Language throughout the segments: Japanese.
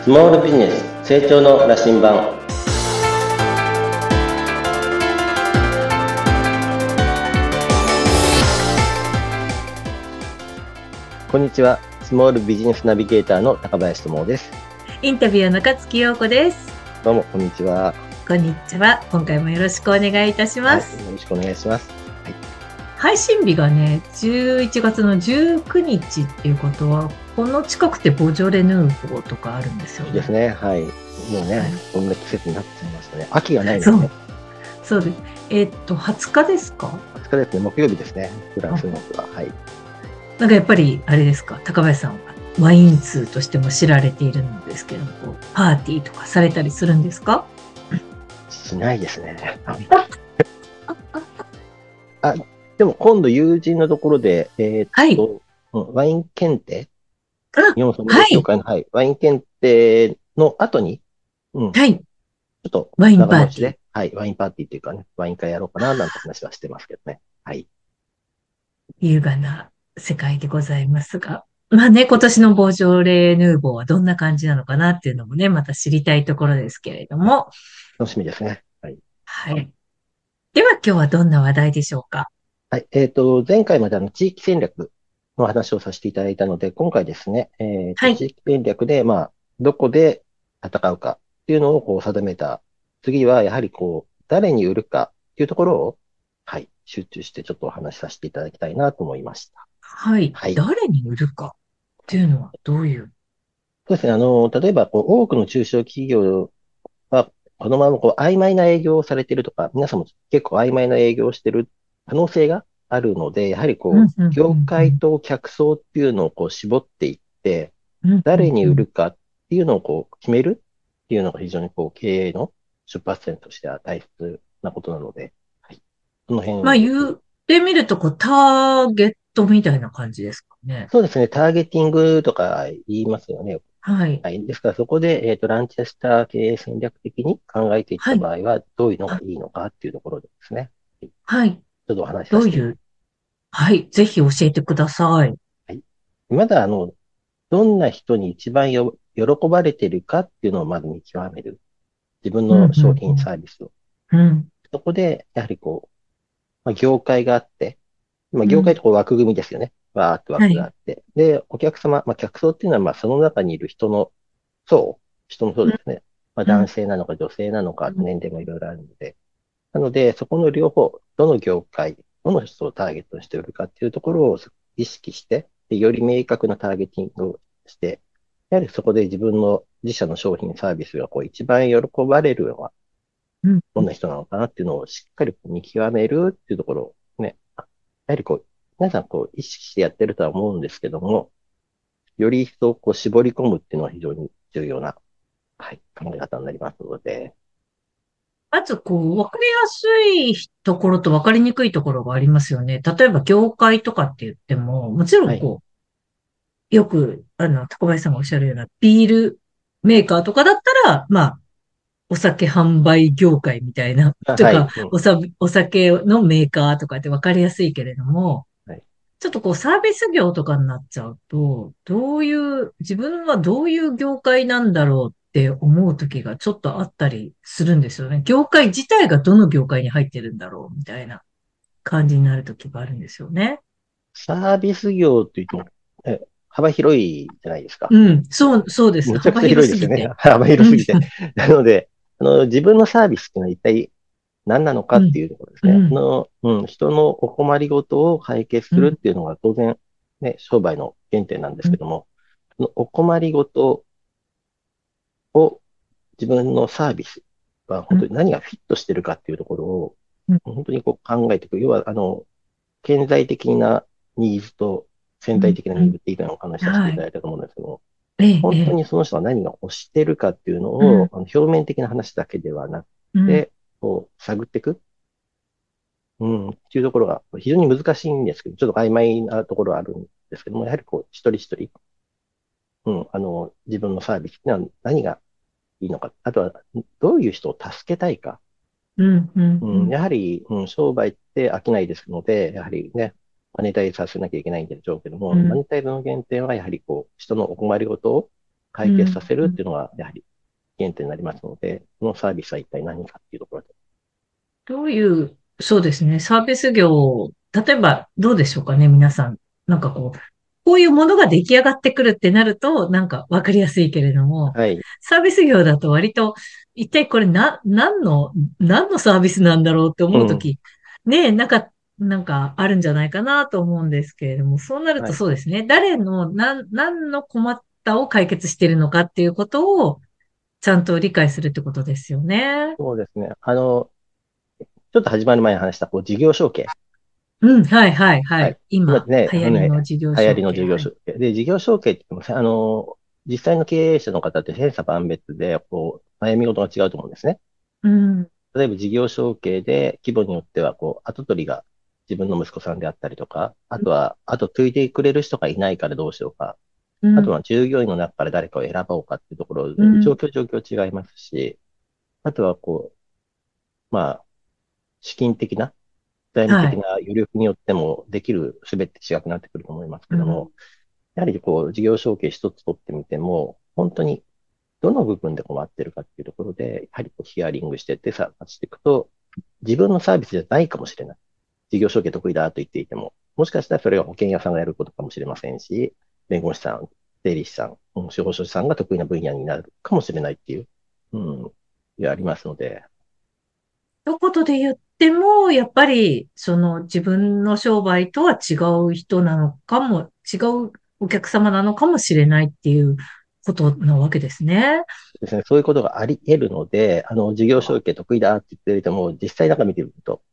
スモールビジネス成長の羅針盤。こんにちは。スモールビジネスナビゲーターの高林智です。 インタビュアーの勝木陽子です。 どうもこんにちは。 こんにちは。今回もよろしくお願いいたします。 よろしくお願いします。 配信日がね、11月の19日っていうことは、この近くてボジョレ・ヌーボーとかあるんですよね。 ですね。はい。もうね、こんな季節になってしまいましたね。秋がないのでね。 そうです。20日ですか ？20日ですね。木曜日ですね。フランスの日は。はい。 なんかやっぱり、あれですか、高林さんはワイン通としても知られているんですけども、パーティーとかされたりするんですか？ しないですね。でも今度友人のところで、 はい。 ワイン検定、日本ソムリエはい。 協会の、ワイン検定の後に、 はい。 ちょっとワインパーティー。 長持ちで、ワインパーティーっていうかね、ワイン会やろうかな、なんて話はしてますけどね。はい。 優雅な世界でございますが。まあね、今年のボージョレ・ヌーボーはどんな感じなのかなっていうのもね、また知りたいところですけれども。 楽しみですね。はい。 はい。では今日はどんな話題でしょうか？ はい。前回まで地域戦略の話をさせていただいたので、今回ですね、 はい。 地域戦略で、どこで戦うかっていうのをこう定めた。次は、やはり誰に売るかっていうところを、集中してちょっとお話しさせていただきたいなと思いました。 はい。 はい。 誰に売るかっていうのはどういう？ そうですね。例えば、多くの中小企業は、このまま曖昧な営業をされているとか、皆さんも結構曖昧な営業をしている可能性があるので、やはりうん、うん、う業ん、うん。 界と客層っていうのを絞っていって、 うん、うん、 誰にうん。 売るかっていうのを決めるっていうのが非常に経営の出発点としては大切なことなので、はい。そのまあ辺、 言ってみると、ターゲットみたいな感じですかね。 そうですね、ターゲティングとか言いますよね。 はい。 はい。ですから、そこで、ランチェスター経営戦略的に考えていっはい。 た場合は、どういうのがあ、 いいのかっていうところですね。はい。ちはい。 ょっとお話しさせていただきどういう？はい。ぜひ教えてください。 ます。はい。まだ、どんな人に一番喜ばれているかっていうのをまず見極める。自分うん、 の商品うん、 サービスを。 うん。うん。 そこで、やはり業界があって、業界うん。 って枠組みですよね。わーって枠があはい。 って。で、お客様、客層っていうのは、その中にいる層、人の層うん、 ですね。 うん、 男性なのか女性なのか、 うん。 年齢もいろいろあるので。なので、そこの両方、どの業界、どの人をターゲットにして売るかっていうところを意識して、でより明確なターゲティングをして、やはりそこで自分の自社の商品、サービスが一番喜ばれるのはうん。 どんな人なのかなっていうのをしっかり見極めるっていうところをね、やはり皆さん意識してやってるとは思うんですけども、より一層絞り込むっていうのは非常に重要な、考え方になりますので、 まず、わかりやすいところとわかりにくいところがありますよね。例えば、業界とかって言っても、もちろはい、 んよく、高林さんがおっしゃるような、ビールメーカーとかだったら、まあ、お酒販売業界みたいな、とか、 はい、うん、 お酒のメーカーとかってわかりやすいけれども、 はい。 ちょっとサービス業とかになっちゃうと、自分はどういう業界なんだろうって思う時がちょっとあったりするんですよね。業界自体がどの業界に入ってるんだろうみたいな感じになる時があるんですよね。 サービス業というと、幅広いじゃないですか。 うん、そうです。幅むちゃくちゃ広いですよね。 広すぎて。 幅うん、 広すぎて。なので、自分のサービスっていうのは一体何なのかうん、 っていうところですね。 うん、 人のお困りごとを解決うん、 するっていうのが当然、ね、商売の原点なんでうん、 すけども、そのお困りごとを自分のサービスはうん、 本当に何がフィットしてるかっていうところを、 うん、 本当に考えていく。要は、顕在的なニーズと潜在うん、 的なニーズっていうのをお話しさせてはい。 いただいたと思うんですけども、 ええ、ええ、 本当にその人は何が欲してるかっていうのうん、 を、表面的な話だけではなくうん、 て、探っていく。っていうところが非常に難しいんですけど、ちょっと曖昧なところはあるんですけども、やはり一人一人、自分のサービスには何がいいのか、あとはどういう人を助けたいか、 うん、うん、うん、 やはり、商売って飽きないですので、やはりね、マネタイズさせなきゃいけないんでしょうけども、マうん、 ネタイズの原点はやはり人のお困りごとを解決させるっていうのが、やはり原点になりますので、このサービスは一体何かっていうところで。 どういう、そうですね、サービス業、例えばどうでしょうかね、皆さん。なんかこう、こういうものが出来上がってくるってなると、なんかわかりやすいけれども、 はい。 サービス業だと割と、一体これ何のサービスなんだろうってうん。 思うとき、ねえ、なんかあるんじゃないかなと思うんですけれども、そうなるとはい。 そうですね、何の困ったを解決しているのかっていうことを、ちゃんと理解するってことですよね。 そうですね。ちょっと始まる前に話した、事業承継。 うん、はい、はい、はい。 はい。今今、 ね、 流行りの事業流行りの承継。はい。 事業承継。で、事業承継って言っても、実際の経営者の方って千差万別で、悩み事が違うと思うんですね。 うん、 例えば事業承継で、規模によっては、後取りが自分の息子さんであったりとか、あとは、あと継いでくれる人がいないからどうしようか。 うん、 あとは従業員の中から誰かを選ぼうかっていうところで、 うん、 状況違いますし、あとは、まあ、資金的な、財務はい。 的な余力によってもできるすべて違くなってくると思いますうん、 けども、やはり事業承継一つ取ってみても、本当にどの部分で困ってるかっていうところで、やはりヒアリングしてって探していくと、自分のサービスじゃないかもしれない。事業承継得意だと言っていても、もしかしたらそれは保険屋さんがやることかもしれませんし、弁護士さん、税理士さん、司法書士さんが得意な分野になるかもしれないっていう、うん、ありますので、 一言で言っても、やっぱり、その自分の商売とは違う人なのかも、違うお客様なのかもしれないっていうことなわけですね。 ですね、そういうことがあり得るので、事業承継得意だって言っていても、実際中見てみると、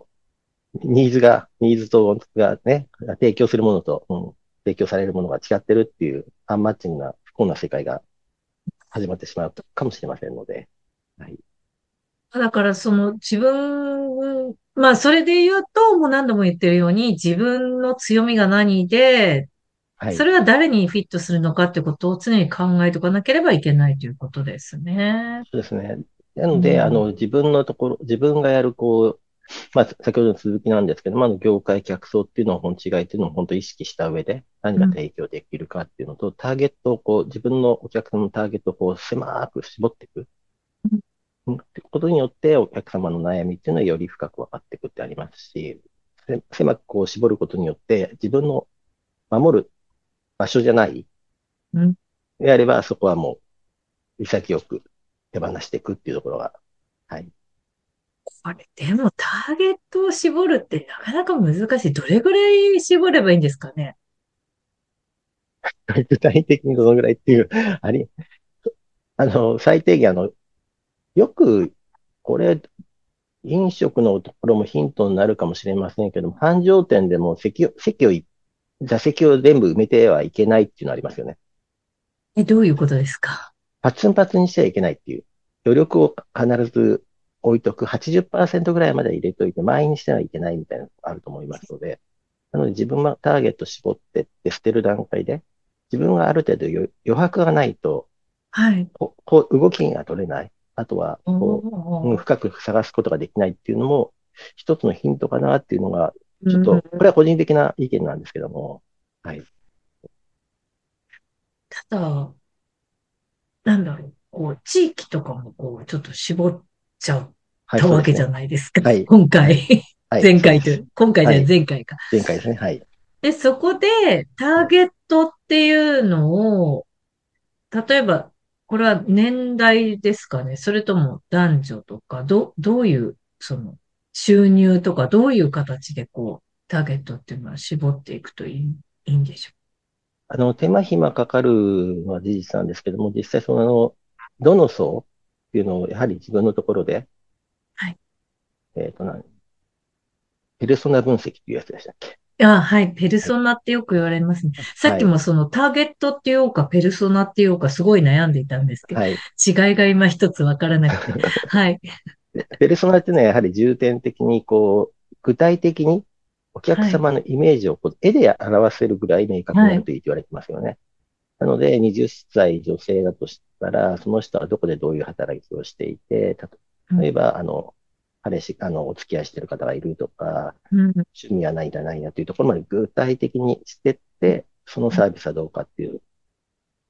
ニーズとがね、提供するものと、提供されるものが違ってるっていう、アンマッチングな不幸な世界が始まってしまうかもしれませんので、はい。 だからその自分、まあそれで言うと、もう何度も言ってるように、自分の強みが何で、 はい。 それは誰にフィットするのかってことを常に考えておかなければいけないということですね。 そうですね。なので、 うん。 自分がやる、先ほどの続きなんですけど、業界客層っていうのの違いっていうのを本当に意識した上で、何うん。 が提供できるかっていうのと、ターゲットを自分のお客様のターゲットを狭く絞っていく。ってことによって、お客様の悩みっていうのはより深く分かっていくってありますし、狭く絞ることによって、自分の守る場所じゃない、 うん。 であれば、そこはもう、潔く手放していくっていうところが、はい。 あれ、でもターゲットを絞るってなかなか難しい。どれぐらい絞ればいいんですかね。 具体的にどのぐらいっていう、最低限、よく、これ、飲食のところもヒントになるかもしれませんけども、繁盛店でも座席を全部埋めてはいけないっていうのありますよね。 え、どういうことですか？ パツンパツンにしてはいけないっていう。余力を必ず置いとく。80%ぐらいまで入れといて、満員にしてはいけないみたいなのがあると思いますので、なので自分はターゲット絞ってって捨てる段階で、自分がある程度余白がないと、 はい。 動きが取れない。あとは、 おー。 深く探すことができないっていうのも、一つのヒントかなっていうのが、 うん。 ちょっと、これは個人的な意見なんですけども、はい。 ただ、なんだろう、こう、地域とかもこう、ちょっと絞っちゃっはい、 たわけじゃそうですね。 ないですか。 はい。 今回。 はい、 前回と、 そうです。 今回じゃないはい。 前回か。 前回ですね。はい。 で、そこで、ターゲットっていうのを、例えば、これは年代ですかね、それとも男女とか、どういう、その、収入とか、どういう形でこう、ターゲットっていうのは絞っていくといいんでしょ手間暇かかるのは事実なんですけども、実際どの層っていうのを、やはり自分のところで、 う。はい。 えっと、なんペルソナ分析っていうやつでしたっけ？ あ、はい。ペルはい。 ソナってよく言われますね。さっはい。 きもそのターゲットっていうか、ペルソナっていうか、すごい悩んでいたんですけど、 はい。 違いが今一つわからなくて。はい。 ペルソナっていうのはやはり重点的に、具体的にお客はい。 様のイメージを絵で表せるぐらい明確にはい。 なるといいと言われてますよね。なので、20歳女性だとしたら、その人はどこでどういう働きをしていて、 うん。 例えば、彼氏、お付き合いしている方がいるとか、 うん。 趣味はないんだないんだというところまで具体的にしてって、そのサービスはどうかっていう。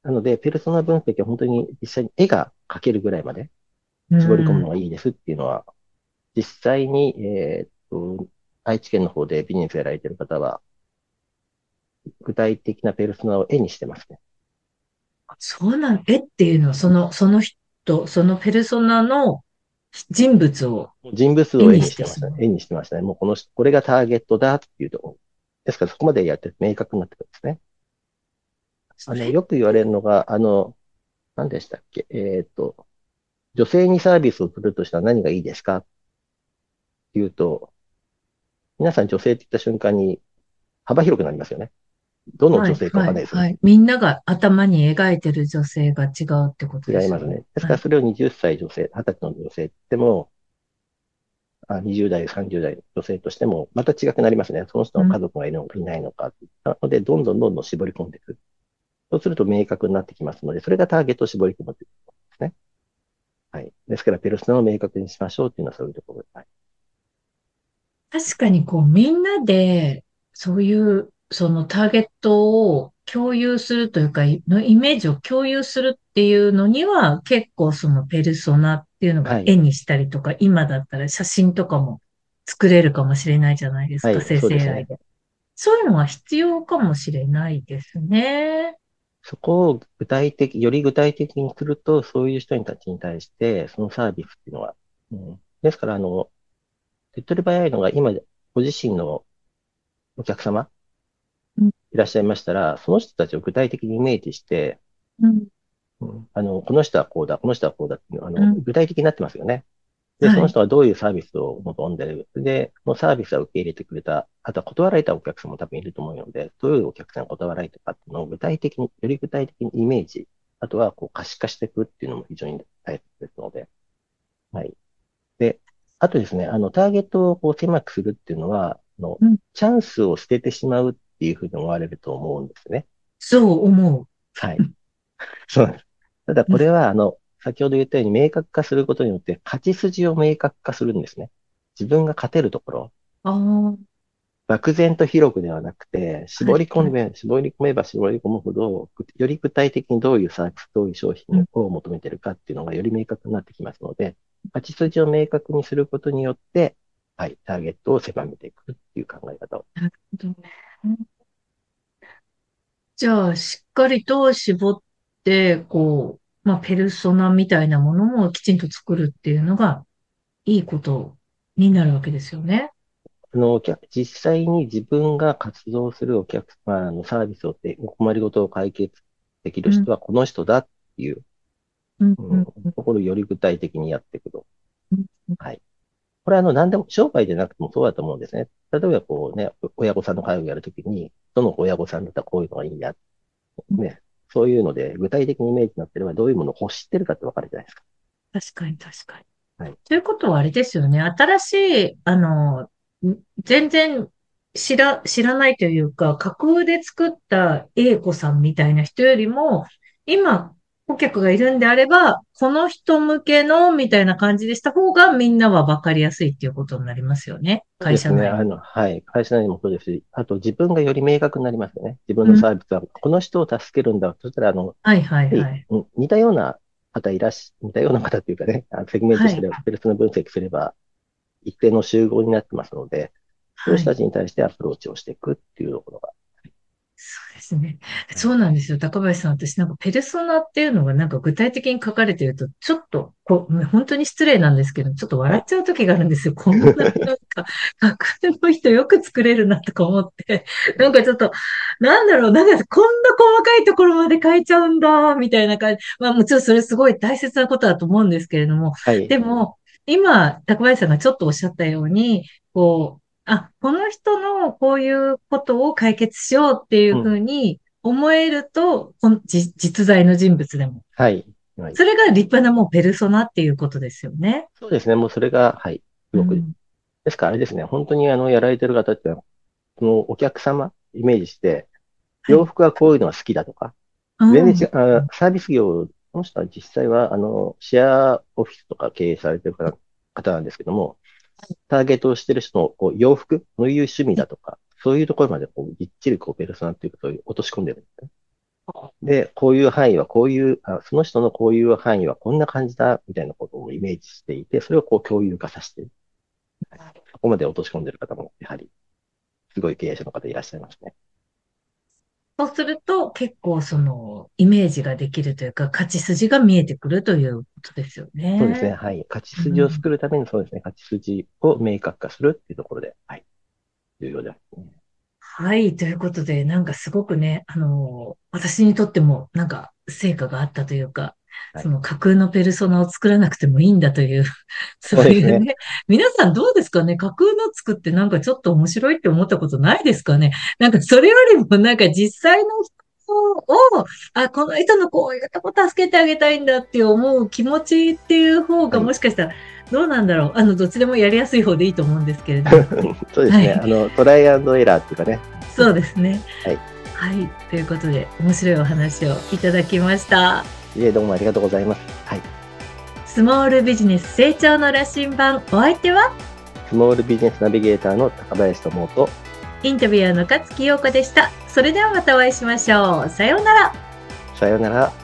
なので、ペルソナ分析は本当に実際に絵が描けるぐらいまでう絞り込むのん。 がいいですっていうのは、実際に、愛知県の方でビジネスやられている方は、具体的なペルソナを絵にしてますね。 そうなん、絵っていうのは、その人、そのペルソナの人物を人物を絵絵ににしてましたね。 してしまう。 絵にしてましたね。もうこの人、これがターゲットだっていうところ。ですからそこまでやって明確になってくるんですね。 それ、 よく言われるのが、何でしたっけ女性にサービスをするとしたら何がいいですかっていうと、皆さん女性って言った瞬間に幅広くなりますよね。どのはい、 女性かわはい、 かんないですよね。 はい。みんなが頭に描いてる女性が違うってことですよね。 違いますね。ですはい。 からそれを20歳女性、20歳の女性って言っても、20代、30代の女性としても、また違くなりますね。その人うん、 の家族がいるのかいないのか。なので、どんどんどんどん絞り込んでいく。そうすると明確になってきますので、それがターゲットを絞り込むということですね。はい。ですから、ペルソナを明確にしましょうというのはそういうところです。はい。 確かにみんなで、そういう、そのターゲットを共有するというか、のイメージを共有するっていうのには、結構そのペルソナっていうのがはい。 絵にしたりとか、今だったら写真とかも作れるかもしれないじゃないですか、 はい。 生成そうです AI ね。 で。そういうのは必要かもしれないですね。 そこをより具体的にすると、そういう人たちに対して、そのサービスっていうのは、ですから、手っ取り早いのが、今、ご自身のお客様うん、 いらっしゃいましたら、その人たちを具体的にイメージして、 うん、 この人はこうだ、この人はこうだっていうのは、 うん。 具体的になってますよね。で、そはい。 の人はどういうサービスを望んでる。で、そのサービスを受け入れてくれた、あとは断られたお客さんも多分いると思うので、どういうお客さんが断られたかっていうのを具体的に、より具体的にイメージ、あとはこう可視化していくっていうのも非常に大切ですので、はい。で、あとですね、ターゲットをこう狭くするっていうのは、 うん。 チャンスを捨ててしまうっていうふうに思われると思うんですね。 そう思はい。そうなんです。ただう。うん。 これは、先ほど言ったように明確化することによって勝ち筋を明確化するんですね。自分が勝てるところ、 ああ、 漠然と広くではなくて、 はい、はい。 絞り込めば絞り込むほど、より具体的にどういうサービス、どういう商品うん。 を求めているかっていうのがより明確になってきますので、勝ち筋を明確にすることによって、はい、ターゲットを狭めていくっていう考え方を。 なるほどね。じゃあ、しっかりと絞って、まあ、ペルソナみたいなものもきちんと作るっていうのがいいことになるわけですよね。 実際に自分が活動するお客様のサービスをお困りごとを解決できるうん、 人はこの人だっていう、 うん、うん、うん、 ところをより具体的にやっていくと。 うん。 はい。これは何でも、商売でなくてもそうだと思うんですね。例えばこうね、親御さんの介護をやるときに、どの親御さんだったらこういうのがいいや、 うん。 ね。そういうので、具体的にイメージになってれば、どういうものを欲してるかって分かるじゃないですか。 確かに、確かに。 はい。 ということはあれですよね。新しい、全然知らないというか、架空で作った A 子さんみたいな人よりも、今、顧客がいるんであれば、この人向けのみたいな感じでした方がみんなは分かりやすいっていうことになりますよね。 そうですね。 会社内で。 はい。会社内もそうですし、あと自分がより明確になりますよね。自分うん。 のサービスは、この人を助けるんだ。そしたら、 はいはいはい、 はい。 似たような方っていうかね、セグメントはい。 すれば、ペルソナ分析すれば、一定の集合になってますので、そういうはい。 人たちに対してアプローチをしていくっていうところが。 そうですね。 はい。 そうなんですよ。高林さん、私なんかペルソナっていうのがなんか具体的に書かれてると、ちょっと、本当に失礼なんですけど、ちょっとはい。 笑っちゃう時があるんですよ。こんな、なんか、架空の人よく作れるなとか思って。なんかちょっと、なんだろう、なんかこんな細かいところまで書いちゃうんだ、みたいな感じ。まあもちろんそれすごい大切なことだと思うんですけれども、 はい。 でも、今、高林さんがちょっとおっしゃったように、この人のこういうことを解決しようっていうふうん。 うに思えると、実在の人物でも。 はい。はい。 それが立派なもうペルソナっていうことですよね。 そうですね。もうそれが、はい。すごく。 うん。 ですからあれですね。本当にやられてる方っていうのは、そのお客様、イメージして、 はい。 洋服はこういうのが好きだとか、 うん。 全然違う、サービス業、この人は実際は、シェアオフィスとか経営されてる方なんですけども、ターゲットをしてる人のこう洋服、どういう趣味だとか、そういうところまでこうぎっちりこうペルソナっていうことを落とし込んでるんですね。 で、こういう範囲はこういう、その人のこういう範囲はこんな感じだ、みたいなことをイメージしていて、それをこう共有化させて、そこまで落とし込んでる方も、やはり、すごい経営者の方いらっしゃいますね。 そうすると、結構その、イメージができるというか、勝ち筋が見えてくるということですよそうですね。 ね。 はい。勝ち筋をうん。 作るために、そうですね。勝ち筋を明確化するっていうところで、はい。重要ですね。 はい。ということで、なんかすごくね、私にとっても、なんか、成果があったというか、 はい。 その架空のペルソナを作らなくてもいいんだという、そうそうですね。 いうね。皆さんどうですかね？架空の作ってなんかちょっと面白いって思ったことないですかね？なんかそれよりもなんか実際の人を、あ、この人のこういうとこ助けてあげたいんだって思う気持ちっていう方がはい。 もしかしたらどうなんだろう。どっちでもやりやすい方でいいと思うんですけれども。 そうですね。 はい。 トライアンドエラーっていうかね。 そうですね。 はい。 はい。ということで、面白いお話をいただきました。 どうもありがとうございます。はい。 スモールビジネス成長の羅針盤、お相手はスモールビジネスナビゲーターの高林智と、 インタビュアーの勝木陽子でした。それではまたお会いしましょう。さようなら。 さようなら。